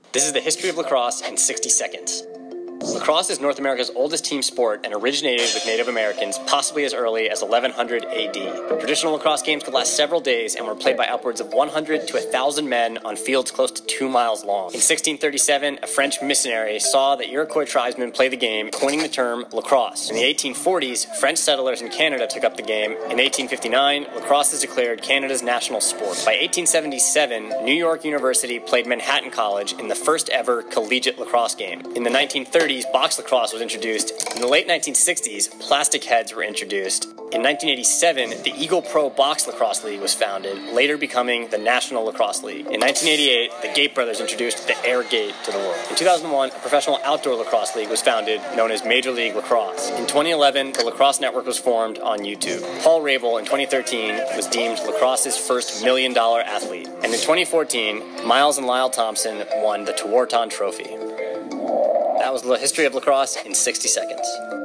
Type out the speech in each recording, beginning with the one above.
This is the history of lacrosse in 60 seconds. Lacrosse is North America's oldest team sport and originated with Native Americans possibly as early as 1100 AD. Traditional lacrosse games could last several days and were played by upwards of 100 to 1,000 men on fields close to 2 miles long. In 1637, a French missionary saw the Iroquois tribesmen play the game, coining the term lacrosse. In the 1840s, French settlers in Canada took up the game. In 1859, lacrosse is declared Canada's national sport. By 1877, New York University played Manhattan College in the first ever collegiate lacrosse game. In the 1930s, box lacrosse was introduced. In the late 1960s, plastic heads were introduced. In 1987, the Eagle Pro Box Lacrosse League was founded, later becoming the National Lacrosse League. In 1988, the Gate Brothers introduced the Air Gate to the world. In 2001, a professional outdoor lacrosse league was founded, known as Major League Lacrosse. In 2011, the Lacrosse Network was formed on YouTube. Paul Rabel in 2013 was deemed lacrosse's first $1 million athlete. And in 2014, Miles and Lyle Thompson won the Tewaaraton Trophy. That was the history of lacrosse in 60 seconds.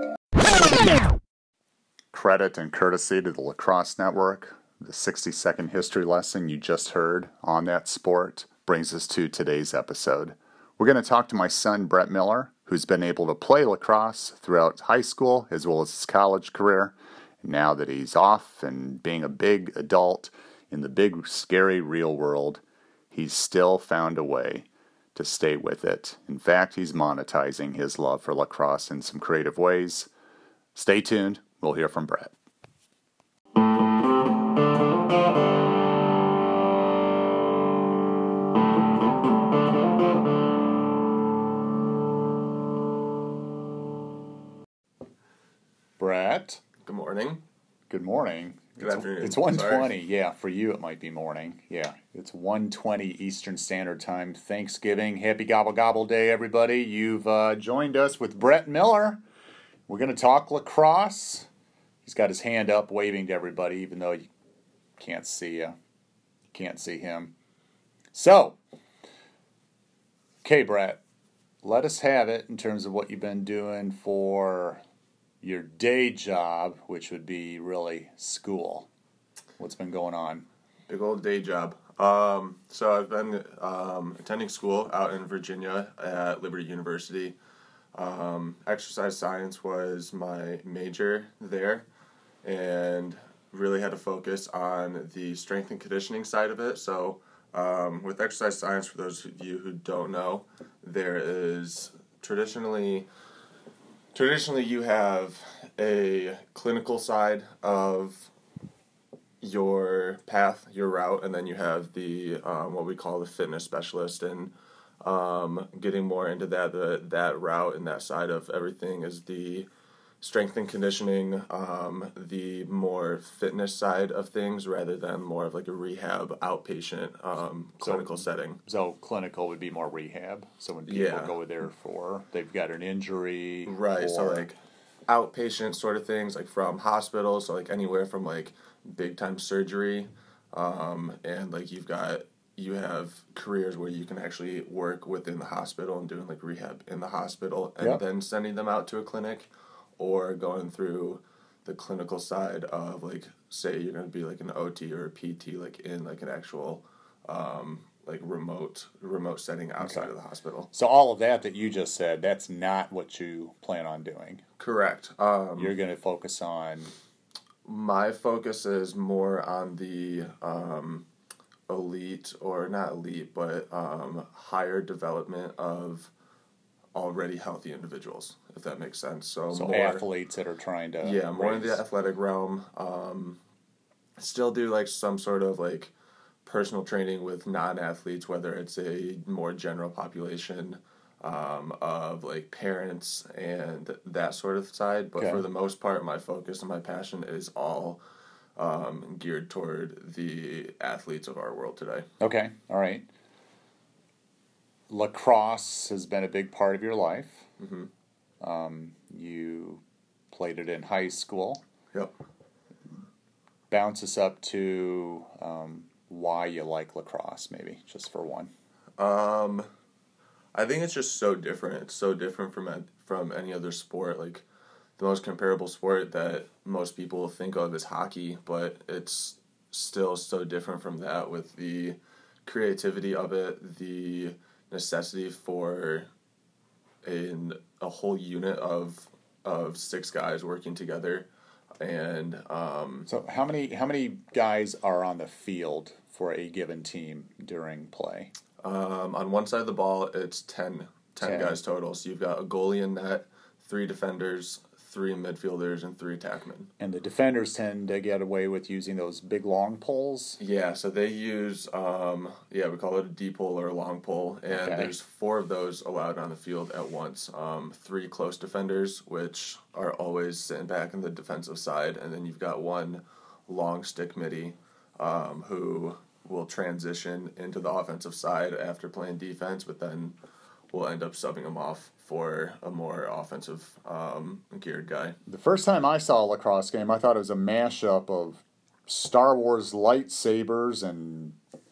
Credit and courtesy to the Lacrosse Network. The 60-second history lesson you just heard on that sport brings us to today's episode. We're going to talk to my son, Brett Miller, who's been able to play lacrosse throughout high school as well as his college career. And now that he's off and being a big adult in the big, scary, real world, he's still found a way to stay with it. In fact, he's monetizing his love for lacrosse in some creative ways. Stay tuned. We'll hear from Brett. Brett. Good morning. Good morning. Good afternoon. It's 1:20. Yeah, for you it might be morning. Yeah, it's 1:20 Eastern Standard Time. Thanksgiving. Happy Gobble Gobble Day, everybody. You've joined us with Brett Miller. We're going to talk lacrosse. He's got his hand up, waving to everybody, even though you can't see him. So, okay, Brett, let us have it in terms of what you've been doing for your day job, which would be really school. What's been going on? Big old day job. So I've been attending school out in Virginia at Liberty University. Exercise science was my major there, and really had to focus on the strength and conditioning side of it. So with exercise science, for those of you who don't know, there is traditionally you have a clinical side of your path, your route, and then you have the what we call the fitness specialist. And getting more into that route and that side of everything is the strength and conditioning, the more fitness side of things rather than more of like a rehab outpatient clinical setting. So clinical would be more rehab. So when people go there they've got an injury. Right, so like outpatient sort of things, like from hospitals, so like anywhere from like big time surgery, and like you have careers where you can actually work within the hospital and doing like rehab in the hospital and then sending them out to a clinic, or going through the clinical side of like, say you're going to be like an OT or a PT, like in like an actual like remote setting outside of the hospital. So all of that you just said, that's not what you plan on doing. Correct. You're going to focus on... My focus is more on the elite, or not elite, but higher development of already healthy individuals, if that makes sense. So more athletes that are trying to more in the athletic realm. Still do like some sort of like personal training with non-athletes, whether it's a more general population of like parents and that sort of side. But for the most part, my focus and my passion is all geared toward the athletes of our world today. Okay, all right. Lacrosse has been a big part of your life. Mm-hmm. You played it in high school. Yep. Bounce us up to why you like lacrosse, maybe, just for one. I think it's just so different. It's so different from any other sport. Like, the most comparable sport that most people think of is hockey, but it's still so different from that, with the creativity of it, the necessity for a whole unit of 6 guys working together. And so how many guys are on the field for a given team during play? On one side of the ball, it's 10 guys total. So you've got a goalie in net, 3 defenders, 3 midfielders, and 3 attackmen. And the defenders tend to get away with using those big long poles? Yeah, so they use, we call it a D pole or a long pole, and there's 4 of those allowed on the field at once. 3 close defenders, which are always sitting back in the defensive side, and then you've got 1 long stick midi who will transition into the offensive side after playing defense, but then we'll end up subbing him off for a more offensive geared guy. The first time I saw a lacrosse game, I thought it was a mashup of Star Wars lightsabers and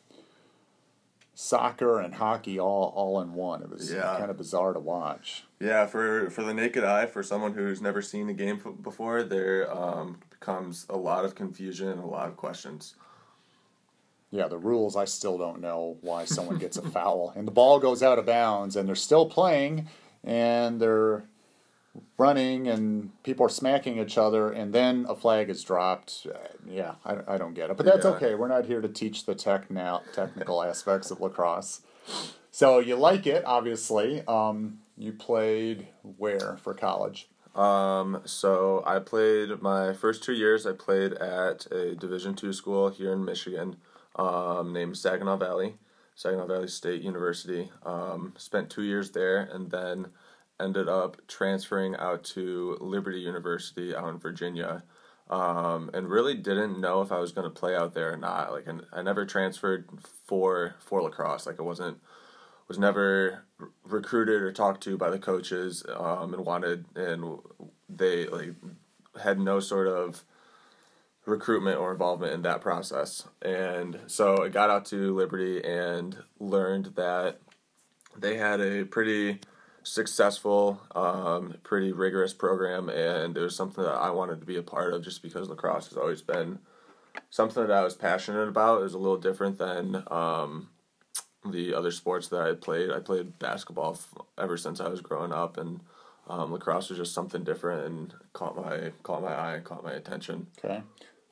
soccer and hockey all in one. It was kind of bizarre to watch. Yeah, for the naked eye, for someone who's never seen a game before, there becomes a lot of confusion and a lot of questions. Yeah, the rules, I still don't know why someone gets a foul. And the ball goes out of bounds, and they're still playing, and they're running, and people are smacking each other, and then a flag is dropped. I don't get it. But that's okay. We're not here to teach the technical aspects of lacrosse. So you like it, obviously. You played where for college? So I played my first 2 years. I played at a Division II school here in Michigan. Named Saginaw Valley State University. Spent 2 years there, and then ended up transferring out to Liberty University out in Virginia, and really didn't know if I was going to play out there or not. Like, I never transferred for lacrosse. Like, was never recruited or talked to by the coaches, and they had no sort of recruitment or involvement in that process. And so I got out to Liberty and learned that they had a pretty successful, pretty rigorous program, and it was something that I wanted to be a part of just because lacrosse has always been something that I was passionate about. It was a little different than the other sports that I played. I played basketball ever since I was growing up, and lacrosse was just something different and caught my eye and caught my attention. Okay.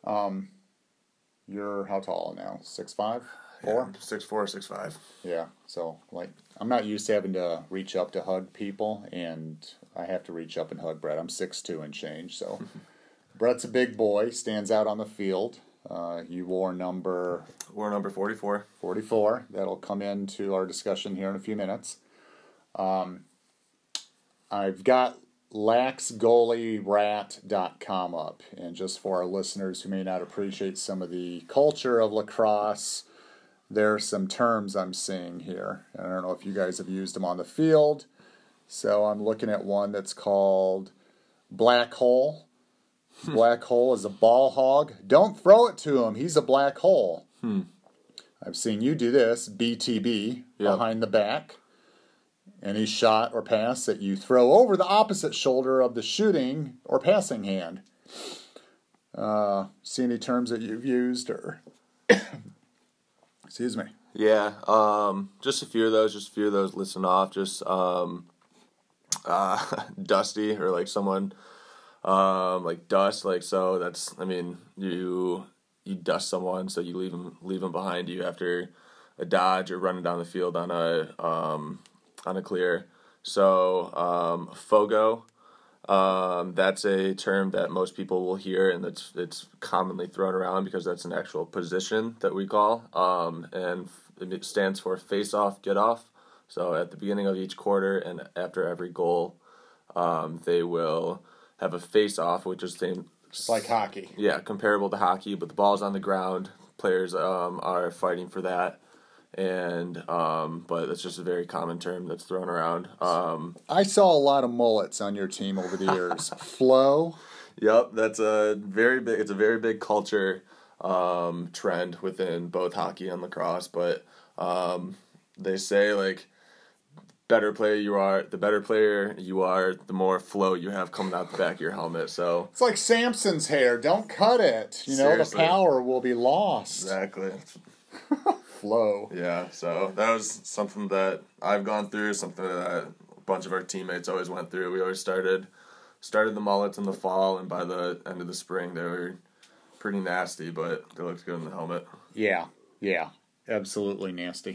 You're how tall now? 6'5", 4? Yeah, 6'4", 6'5". Yeah. So I'm not used to having to reach up to hug people, and I have to reach up and hug Brett. I'm 6'2" and change. So Brett's a big boy, stands out on the field. You wore number 44. 44. That'll come into our discussion here in a few minutes. I've got laxgoalierat.com up, and just for our listeners who may not appreciate some of the culture of lacrosse, there are some terms I'm seeing here. I don't know if you guys have used them on the field, so I'm looking at one that's called black hole. Black hole is a ball hog. Don't throw it to him. He's a black hole. I've seen you do this, BTB, behind the back. Any shot or pass that you throw over the opposite shoulder of the shooting or passing hand. See any terms that you've used or... Excuse me. Yeah, just a few of those listen off. Just dusty, or like someone like dust. Like, so that's, I mean, you dust someone, so you leave them behind you after a dodge or running down the field on a clear. So FOGO, that's a term that most people will hear, and it's commonly thrown around because that's an actual position that we call, and it stands for face off, get off. So at the beginning of each quarter and after every goal, they will have a face off, which is just like hockey. Yeah, comparable to hockey, but the ball's on the ground. Players are fighting for that. And but it's just a very common term that's thrown around. I saw a lot of mullets on your team over the years. Flow. Yep, that's a very big culture trend within both hockey and lacrosse. But they say, like, the better player you are, the more flow you have coming out the back of your helmet. So it's like Samson's hair. Don't cut it. Seriously. The power will be lost. Exactly. flow. Yeah, so that was something that I've gone through, something that a bunch of our teammates always went through. We always started the mullets in the fall, and by the end of the spring, they were pretty nasty, but they looked good in the helmet. Yeah, absolutely nasty.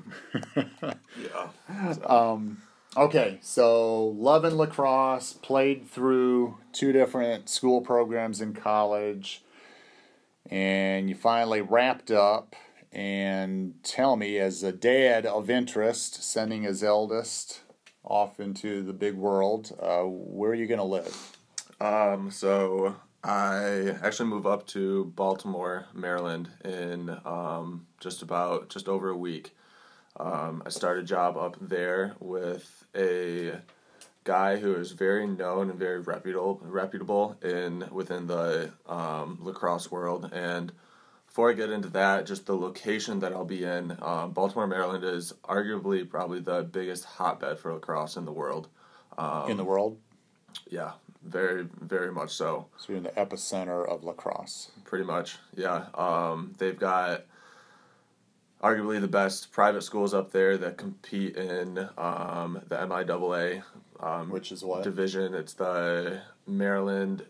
Yeah. So. Okay, so loving lacrosse, played through 2 different school programs in college, and you finally wrapped up. And tell me, as a dad of interest, sending his eldest off into the big world, where are you going to live? So I actually moved up to Baltimore, Maryland in just over a week. I started a job up there with a guy who is very known and very reputable within the lacrosse world. And before I get into that, just the location that I'll be in, Baltimore, Maryland is arguably probably the biggest hotbed for lacrosse in the world. In the world? Yeah, very, very much so. So you're in the epicenter of lacrosse. Pretty much, yeah. They've got arguably the best private schools up there that compete in the MIAA. Which is what? Division. It's the Maryland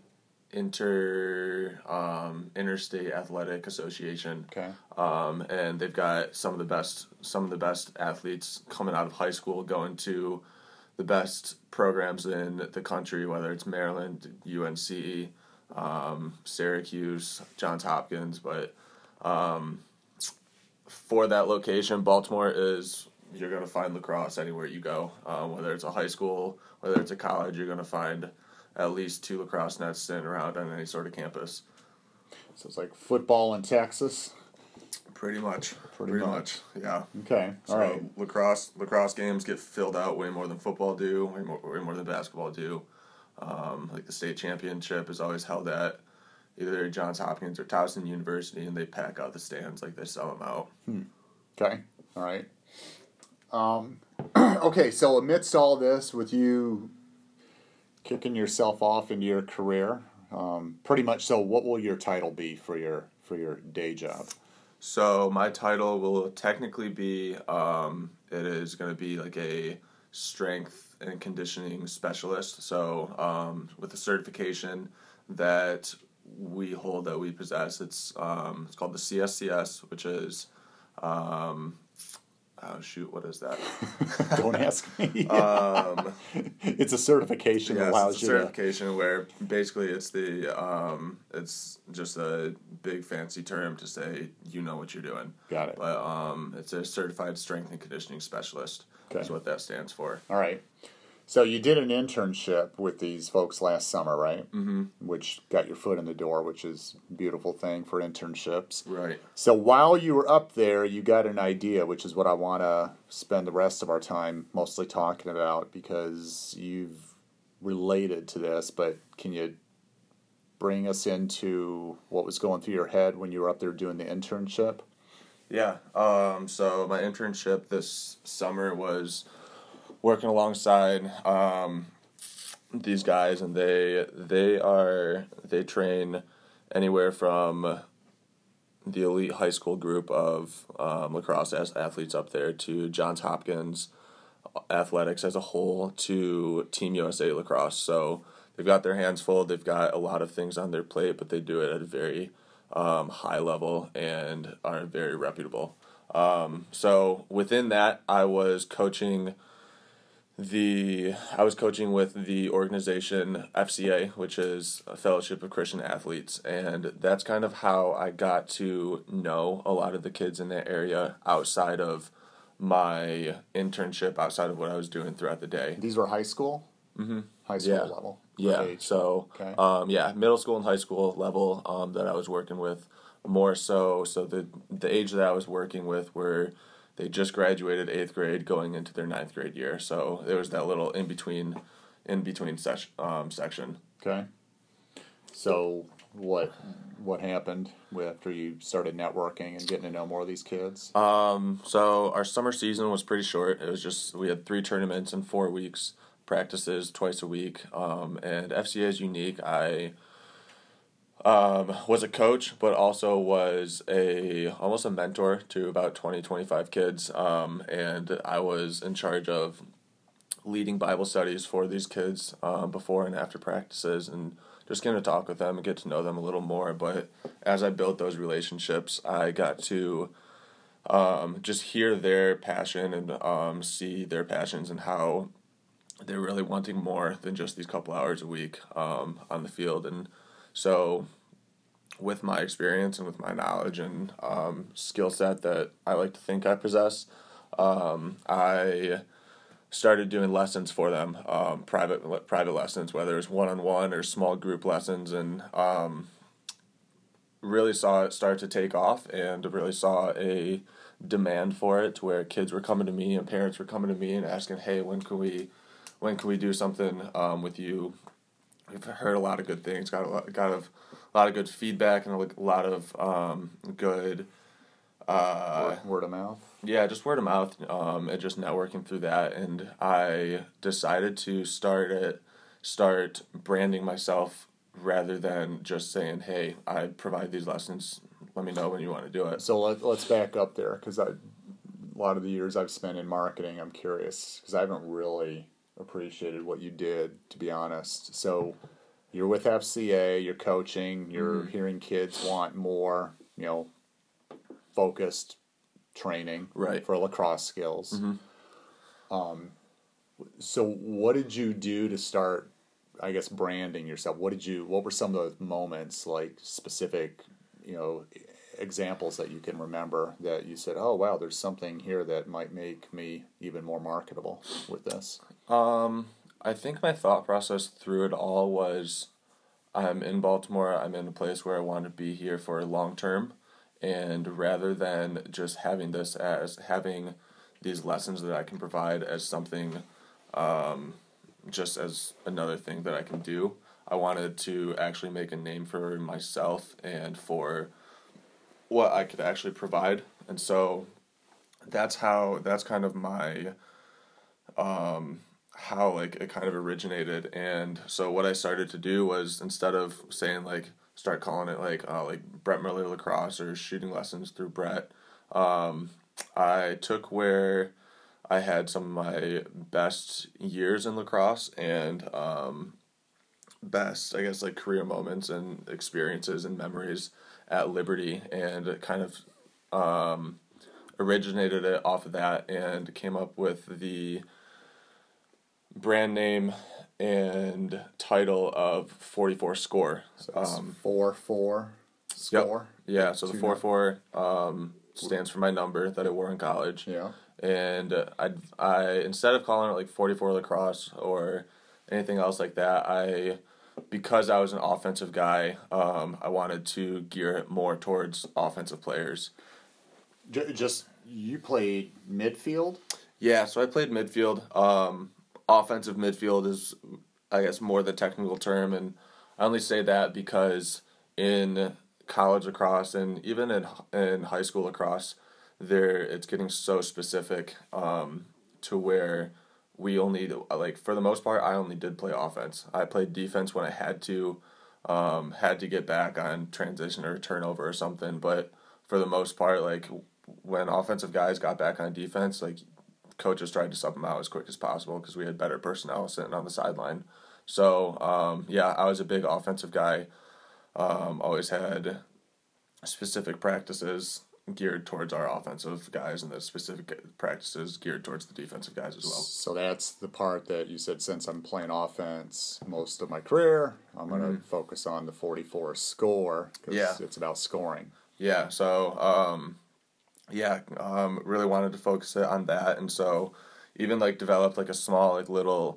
Interstate Athletic Association. Okay. And they've got some of the best athletes coming out of high school going to the best programs in the country, whether it's Maryland, UNC, Syracuse, Johns Hopkins. But for that location, Baltimore you're going to find lacrosse anywhere you go. Whether it's a high school, whether it's a college, you're going to find at least 2 lacrosse nets sitting around on any sort of campus. So it's like football in Texas? Pretty much. Pretty much, yeah. Okay, all right. Lacrosse games get filled out way more than football do, way more than basketball do. Like the state championship is always held at either Johns Hopkins or Towson University, and they pack out the stands, like they sell them out. Okay, all right. Okay, so amidst all this, with you kicking yourself off into your career, pretty much. So, what will your title be for your day job? So my title will technically be it is going to be like a strength and conditioning specialist. So with the certification that we hold, that we possess, it's called the CSCS, which is what is that? Don't ask me. It's a certification that allows you certification where basically it's it's just a big fancy term to say you know what you're doing. Got it. But it's a certified strength and conditioning specialist. Okay. Is what that stands for. All right. So you did an internship with these folks last summer, right? Mm-hmm. Which got your foot in the door, which is a beautiful thing for internships. Right. So while you were up there, you got an idea, which is what I want to spend the rest of our time mostly talking about, because you've related to this, but can you bring us into what was going through your head when you were up there doing the internship? Yeah. So my internship this summer was working alongside these guys, and they train anywhere from the elite high school group of lacrosse athletes up there to Johns Hopkins athletics as a whole to Team USA lacrosse. So they've got their hands full. They've got a lot of things on their plate, but they do it at a very high level and are very reputable. So within that, I was coaching with the organization FCA, which is a Fellowship of Christian Athletes, and that's kind of how I got to know a lot of the kids in that area outside of my internship, outside of what I was doing throughout the day. These were high school? Mm-hmm. High school level? Yeah, age. So, okay. Middle school and high school level that I was working with more so the age that I was working with were they just graduated 8th grade going into their 9th grade year. So there was that little in between section. Okay. So what happened after you started networking and getting to know more of these kids? So our summer season was pretty short. It was just, we had 3 tournaments in 4 weeks, practices twice a week. And FCA is unique. Was a coach, but also was almost a mentor to about 20, 25 kids. And I was in charge of leading Bible studies for these kids before and after practices, and just getting to talk with them and get to know them a little more. But as I built those relationships, I got to just hear their passion and see their passions and how they're really wanting more than just these couple hours a week on the field. And so with my experience and with my knowledge and skill set that I like to think I possess, I started doing lessons for them, private lessons, whether it's one-on-one or small group lessons, and really saw it start to take off and really saw a demand for it, to where kids were coming to me and parents were coming to me and asking, hey, when can we do something with you? We've heard a lot of good things, got a lot of good feedback, and a lot of good word of mouth. Yeah, just word of mouth, and just networking through that. And I decided to start branding myself rather than just saying, hey, I provide these lessons, let me know when you want to do it. So let's back up there, because a lot of the years I've spent in marketing, I'm curious, because I haven't really appreciated what you did, to be honest. So you're with FCA, you're coaching, you're hearing kids want more, focused training for lacrosse skills. So what did you do to start, I guess, branding yourself? What were some of the moments, like specific, examples that you can remember that you said, oh wow, there's something here that might make me even more marketable with this? I think my thought process through it all was, I'm in Baltimore, I'm in a place where I want to be here for long term. And rather than just having these lessons that I can provide as something, just as another thing that I can do, I wanted to actually make a name for myself and for what I could actually provide. And so that's kind of my, how it kind of originated. And so what I started to do was, instead of saying start calling it like Brett Miller Lacrosse or shooting lessons through Brett, I took where I had some of my best years in lacrosse and best, I guess, career moments and experiences and memories at Liberty, and it kind of originated it off of that and came up with the brand name and title of 44 Score. So it's 4-4 score? Yep. Yeah, so the 4-4 stands for my number that I wore in college. Yeah. And I instead of calling it 44 Lacrosse or anything else like that, because I was an offensive guy, I wanted to gear it more towards offensive players. Just, you played midfield? Yeah, so I played midfield. Offensive midfield is, I guess, more the technical term, and I only say that because in college lacrosse and even in high school lacrosse, it's getting so specific to where we only, for the most part, I only did play offense. I played defense when I had to get back on transition or turnover or something, but for the most part, when offensive guys got back on defense, coaches tried to sub them out as quick as possible because we had better personnel sitting on the sideline. So, I was a big offensive guy. Always had specific practices geared towards our offensive guys and the specific practices geared towards the defensive guys as well. So that's the part that you said, since I'm playing offense most of my career, I'm going to focus on the 44 score because it's about scoring. Yeah, so really wanted to focus it on that, and so even developed a small little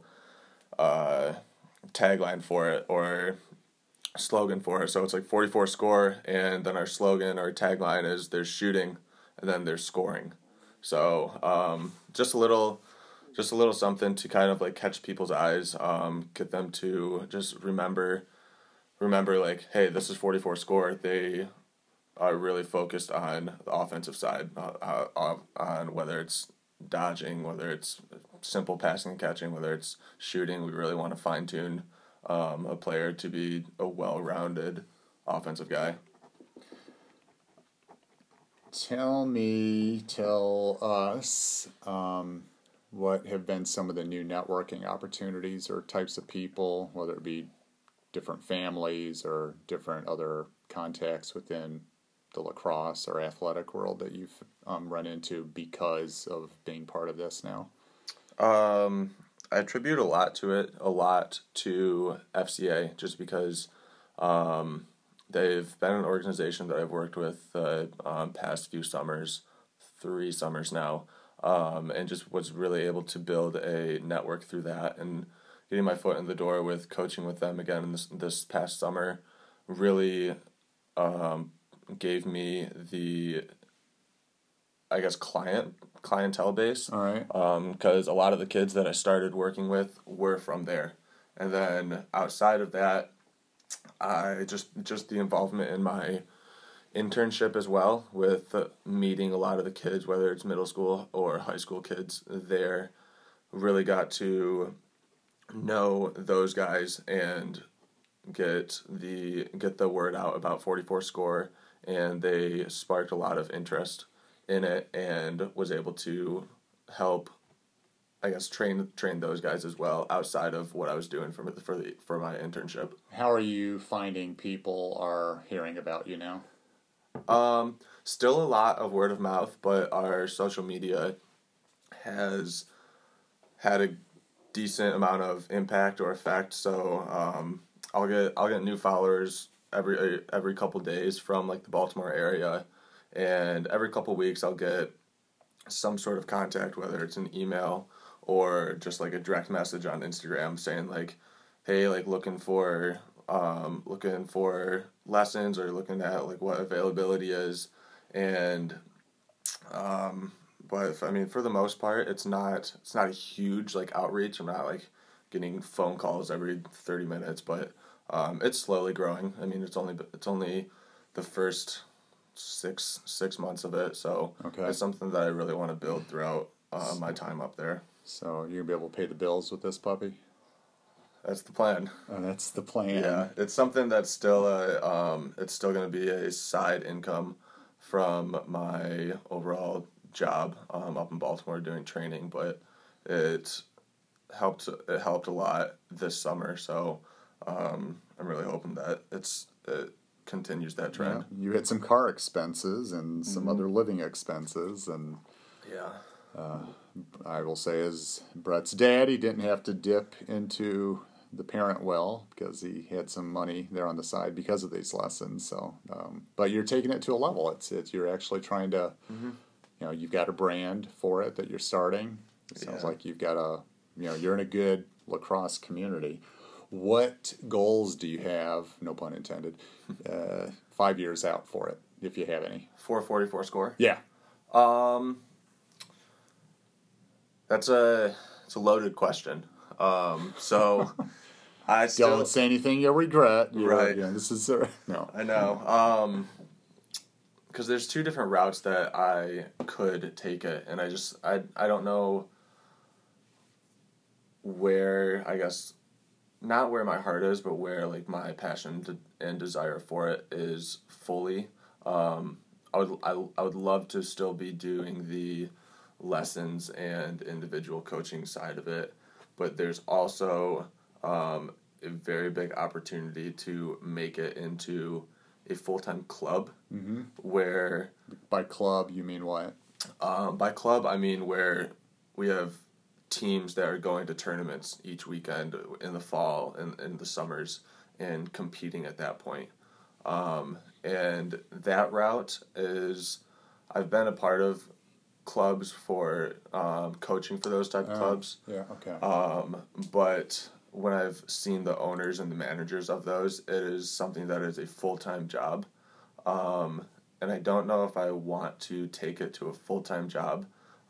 tagline for it or slogan for it. So it's 44 score, and then our slogan or tagline is there's shooting and then there's scoring. So just a little something to kind of catch people's eyes, get them to just remember hey, this is 44 score. They are really focused on the offensive side, on whether it's dodging, whether it's simple passing and catching, whether it's shooting. We really want to fine-tune a player to be a well-rounded offensive guy. Tell us what have been some of the new networking opportunities or types of people, whether it be different families or different other contacts within the lacrosse or athletic world that you've run into because of being part of this now? I attribute a lot to FCA, just because they've been an organization that I've worked with past few summers, 3 summers now, and just was really able to build a network through that, and getting my foot in the door with coaching with them again in this past summer really gave me the, I guess, clientele base. All right. Because a lot of the kids that I started working with were from there. And then outside of that, I just the involvement in my internship as well, with meeting a lot of the kids, whether it's middle school or high school kids there, really got to know those guys and get the word out about 44 Score, and they sparked a lot of interest in it, and was able to help, I guess, train those guys as well outside of what I was doing for my internship. How are you finding people are hearing about you now? Still a lot of word of mouth, but our social media has had a decent amount of impact or effect. So I'll get new followers every couple days from like the Baltimore area, and every couple weeks I'll get some sort of contact, whether it's an email or just like a direct message on Instagram saying like, hey, like looking for lessons, or looking at like what availability is. And but I mean, for the most part, it's not a huge like outreach. I'm not like getting phone calls every 30 minutes, but it's slowly growing. I mean, it's only the first six months of it, so okay. It's something that I really want to build throughout my time up there. So you're gonna be able to pay the bills with this puppy? That's the plan. That's the plan. Yeah, it's something that's still it's still going to be a side income from my overall job up in Baltimore doing training, but it helped a lot this summer. So I'm really hoping that it continues that trend. Yeah, you had some car expenses and some other living expenses, and Yeah. I will say, as Brett's dad, he didn't have to dip into the parent well because he had some money there on the side because of these lessons. So, but you're taking it to a level. It's you're actually trying to, you've got a brand for it that you're starting. It sounds like you've got you're in a good lacrosse community. What goals do you have? No pun intended. 5 years out for it, if you have any. For 44 Score. Yeah. It's a loaded question. So I still don't say anything you'll regret. Right. Yeah, this is no. I know. Because there's 2 different routes that I could take it, and I don't know where, I guess, not where my heart is, but where like my passion and desire for it is fully. I would love to still be doing the lessons and individual coaching side of it, but there's also a very big opportunity to make it into a full-time club. Mm-hmm. Where by club you mean what? By club I mean where we have teams that are going to tournaments each weekend in the fall and in the summers and competing at that point. And that route is, I've been a part of clubs for coaching for those type of clubs. Yeah, okay. But when I've seen the owners and the managers of those, it is something that is a full-time job. And I don't know if I want to take it to a full-time job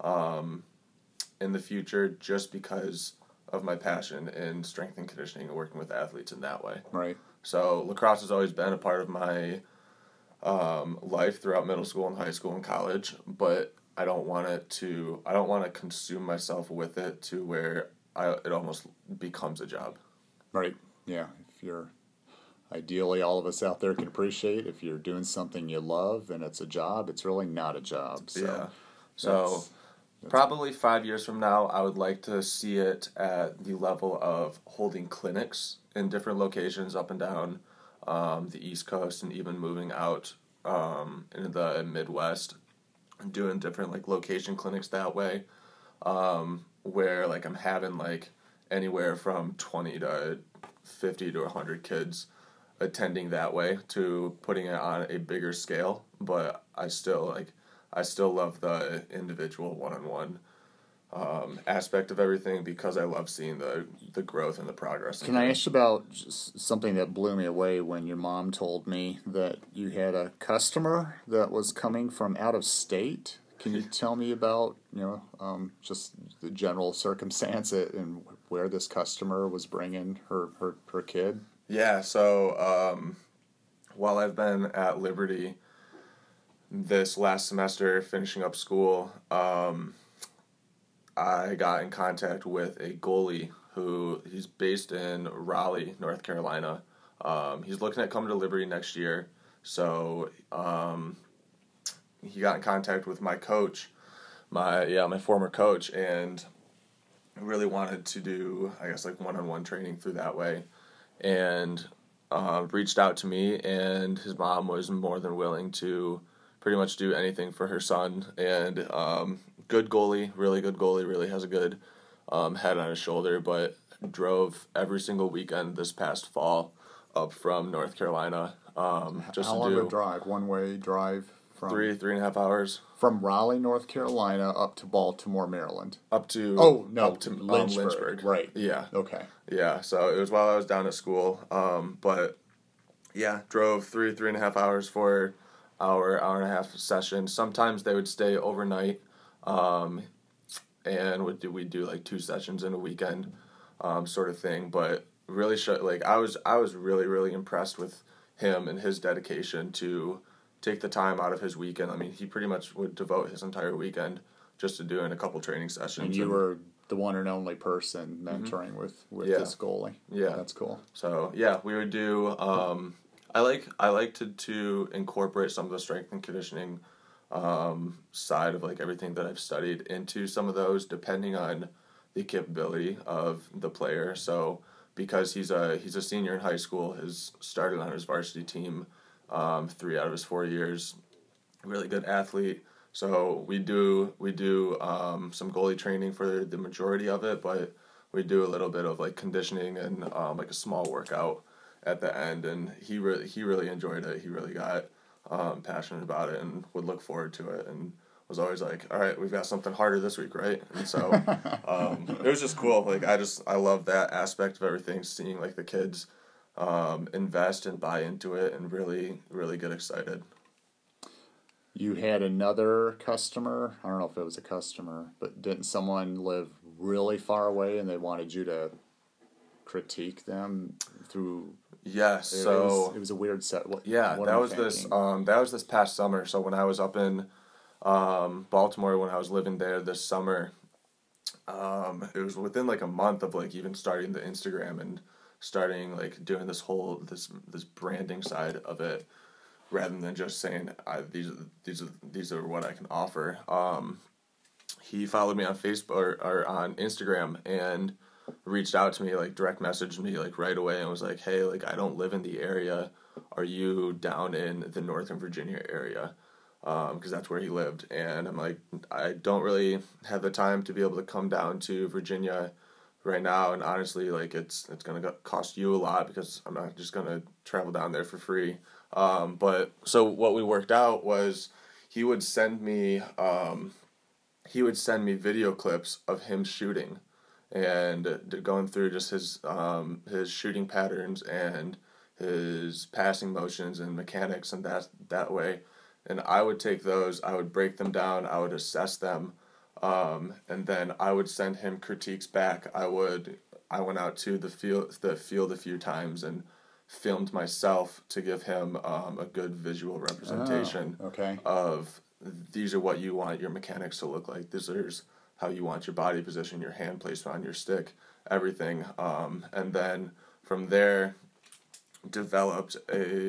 in the future, just because of my passion in strength and conditioning and working with athletes in that way. Right. So lacrosse has always been a part of my life throughout middle school and high school and college, but I don't want to consume myself with it to where it almost becomes a job. Right. Yeah. If you're ideally all of us out there can appreciate. If you're doing something you love and it's a job, it's really not a job. So yeah. So probably 5 years from now, I would like to see it at the level of holding clinics in different locations up and down the East Coast, and even moving out into the Midwest, doing different like location clinics that way, where like I'm having like anywhere from 20 to 50 to 100 kids attending that way, to putting it on a bigger scale. But I still love the individual one-on-one aspect of everything, because I love seeing the growth and the progress. Can I ask you about just something that blew me away when your mom told me that you had a customer that was coming from out of state? Can you tell me about, just the general circumstance and where this customer was bringing her kid? Yeah, so while I've been at Liberty this last semester, finishing up school, I got in contact with a goalie he's based in Raleigh, North Carolina. He's looking at coming to Liberty next year, so he got in contact with my coach, my former coach, and really wanted to do, I guess, like one-on-one training through that way, and reached out to me, and his mom was more than willing to pretty much do anything for her son. And good goalie, really has a good head on his shoulder, but drove every single weekend this past fall up from North Carolina. Just how long a drive? One-way drive? From 3.5 hours. From Raleigh, North Carolina, up to Baltimore, Maryland. Up to Lynchburg. Right. Yeah. Okay. Yeah. So it was while I was down at school. But yeah, drove 3.5 hours for hour and a half session. Sometimes they would stay overnight, and we'd do like 2 sessions in a weekend, sort of thing. But really, I was really impressed with him and his dedication to take the time out of his weekend. I mean, he pretty much would devote his entire weekend just to doing a couple training sessions. And you were the one and only person mentoring with this goalie. Yeah. That's cool. So, yeah, we would do, I like to incorporate some of the strength and conditioning side of like everything that I've studied into some of those, depending on the capability of the player. So, because he's a senior in high school, has started on his varsity team 3 out of his 4 years, really good athlete. So we do some goalie training for the majority of it, but we do a little bit of like conditioning and like a small workout at the end. And he really enjoyed it. He really got passionate about it and would look forward to it, and was always like, all right, we've got something harder this week, right? And so it was just cool. Like I love that aspect of everything, seeing like the kids invest and buy into it and really get excited. You had another customer. I don't know if it was a customer, but didn't someone live really far away and they wanted you to critique them through? Yes. It was a weird set. That was this past summer. So when I was up in Baltimore, when I was living there this summer, it was within like a month of like even starting the Instagram and starting like doing this whole this branding side of it, rather than just saying these are what I can offer. He followed me on Facebook or on Instagram and reached out to me, like direct messaged me like right away, and was like, hey, like I don't live in the area, are you down in the Northern Virginia area? Because that's where he lived. And I'm like, I don't really have the time to be able to come down to Virginia right now, and honestly, like it's gonna cost you a lot, because I'm not just gonna travel down there for free. But so what we worked out was he would send me video clips of him shooting, and going through just his shooting patterns and his passing motions and mechanics, and that way. And I would take those, I would break them down, I would assess them, and then I would send him critiques back. I went out to the field a few times and filmed myself to give him a good visual representation of these are what you want your mechanics to look like. This is how you want your body position, your hand placement on your stick, everything. And then from there, developed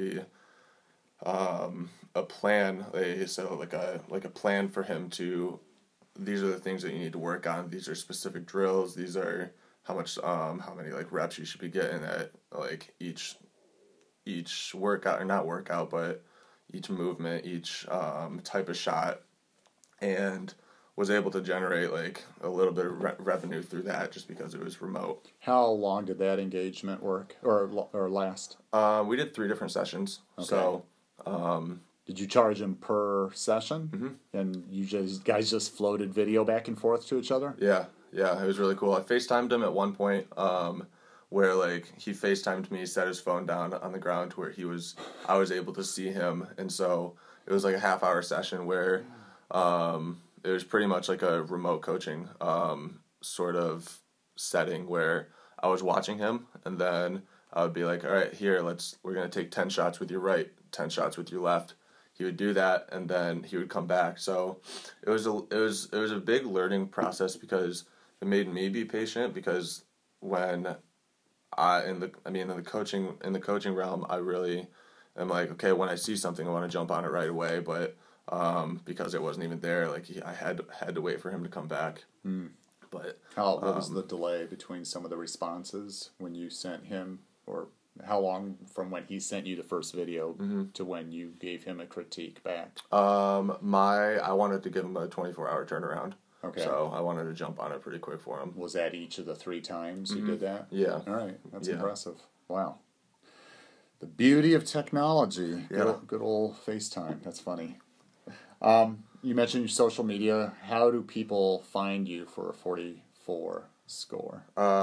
a plan, like a plan for him to. These are the things that you need to work on. These are specific drills. These are how many like reps you should be getting at like each workout, or not workout, but each movement, each type of shot, and was able to generate like a little bit of revenue through that just because it was remote. How long did that engagement work or last? We did 3 different sessions. Okay. So, did you charge him per session? Mm-hmm. And you guys just floated video back and forth to each other? Yeah, it was really cool. I FaceTimed him at one point, where like he FaceTimed me, set his phone down on the ground to where I was able to see him, and so it was like a half-hour session where it was pretty much like a remote coaching sort of setting where I was watching him, and then I would be like, all right, we're gonna take 10 shots with your right, 10 shots with your left. He would do that, and then he would come back. So it was a big learning process because it made me be patient, because when in the coaching realm, I really am like, okay, when I see something, I want to jump on it right away, but because it wasn't even there, like I had to wait for him to come back. But what was the delay between some of the responses when you sent him, or how long from when he sent you the first video to when you gave him a critique back? I wanted to give him a 24-hour turnaround. Okay. So I wanted to jump on it pretty quick for him. Was that each of the 3 times you did that? Yeah. All right. That's impressive. Wow. The beauty of technology. Yeah. Good old FaceTime. That's funny. You mentioned your social media. How do people find you for a 44 score?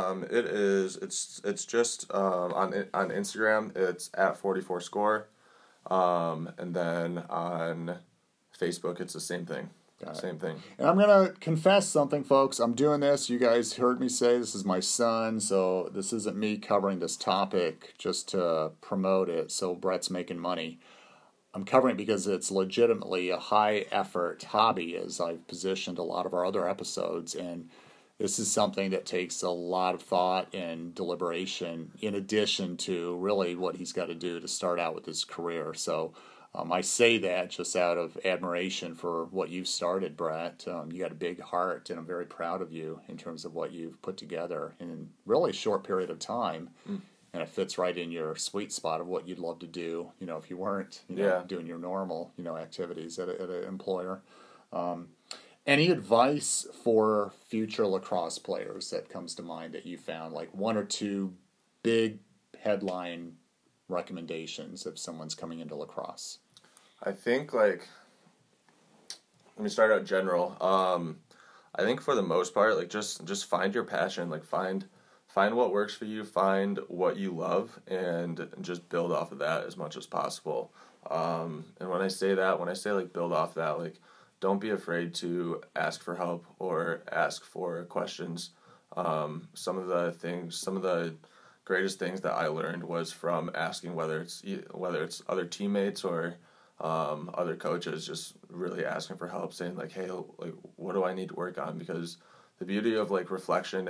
It's just on Instagram. It's at 44 score, and then on Facebook it's the same thing. Same thing. And I'm going to confess something, folks. I'm doing this. You guys heard me say this is my son, so this isn't me covering this topic just to promote it so Brett's making money. I'm covering it because it's legitimately a high-effort hobby, as I've positioned a lot of our other episodes, and this is something that takes a lot of thought and deliberation in addition to really what he's got to do to start out with his career. So I say that just out of admiration for what you've started, Brett. You got a big heart, and I'm very proud of you in terms of what you've put together in really a short period of time. And it fits right in your sweet spot of what you'd love to do, if you weren't doing your normal, activities at an employer. Any advice for future lacrosse players that comes to mind that you found, like 1 or 2 big headline recommendations if someone's coming into lacrosse? I think, let me start out general. I think for the most part, just find your passion, find what works for you, find what you love, and just build off of that as much as possible. And when I say build off that, don't be afraid to ask for help or ask for questions. Some of the greatest things that I learned was from asking, whether it's other teammates or other coaches, just really asking for help, saying hey, what do I need to work on? Because the beauty of reflection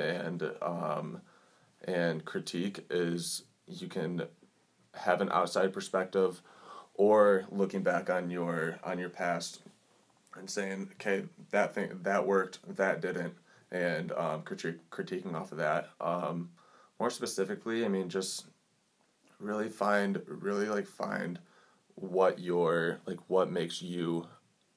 and critique is you can have an outside perspective, or looking back on your past and saying, okay, that worked, that didn't, and critiquing off of that. More specifically, just really find what what makes you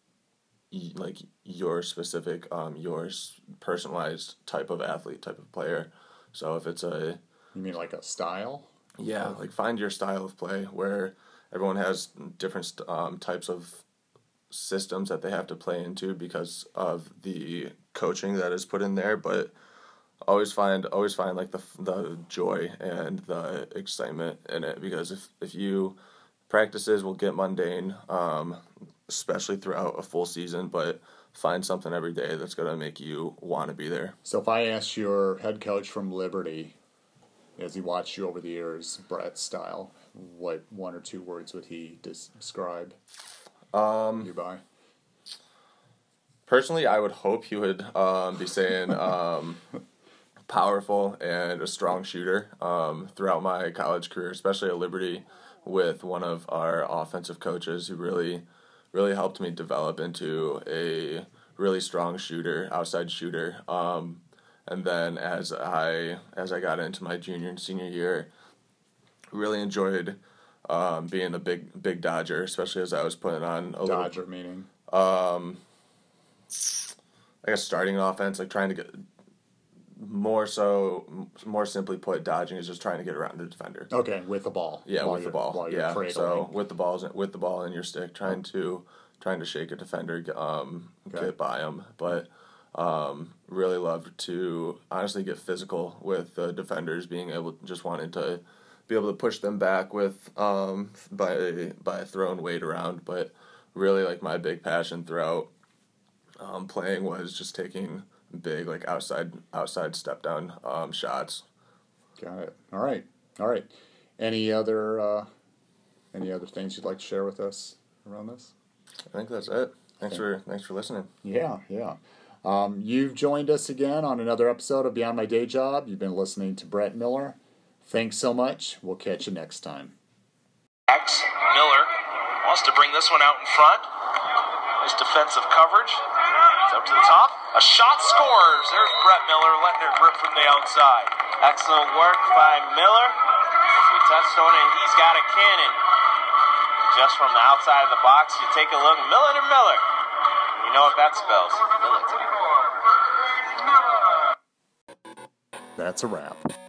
your specific your personalized type of athlete, type of player. So if it's you mean like a style? Yeah, find your style of play, where everyone has different types of systems that they have to play into because of the coaching that is put in there, but always find the joy and the excitement in it, because if you practices will get mundane, especially throughout a full season, but find something every day that's going to make you want to be there. So if I asked your head coach from Liberty, as he watched you over the years, Brett's style, what 1 or 2 words would he describe you by? Personally, I would hope he would be saying powerful and a strong shooter throughout my college career, especially at Liberty, with one of our offensive coaches who really helped me develop into a really strong shooter, outside shooter. And then as I got into my junior and senior year, really enjoyed being a big Dodger, especially as I was putting on a Dodger meaning? I guess starting offense, like trying to get more simply put, dodging is just trying to get around the defender. Okay, with the ball. Yeah, with the ball. While you're Yeah, cradling. so with the ball in your stick, trying to shake a defender, get by him. But really loved to honestly get physical with the defenders, just wanting to be able to push them back with by throwing weight around. But really, like, my big passion throughout playing was just taking big, like, outside step down shots. Got it. All right. Any other things you'd like to share with us around this? I think that's it. Thanks for listening. Yeah. You've joined us again on another episode of Beyond My Day Job. You've been listening to Brett Miller. Thanks so much. We'll catch you next time. Miller wants to bring this one out in front. Nice defensive coverage. It's up to the top. A shot scores. There's Brett Miller letting her rip from the outside. Excellent work by Miller. We touched on it. He's got a cannon. Just from the outside of the box, you take a look. Miller to Miller. You know what that spells. Military. That's a wrap.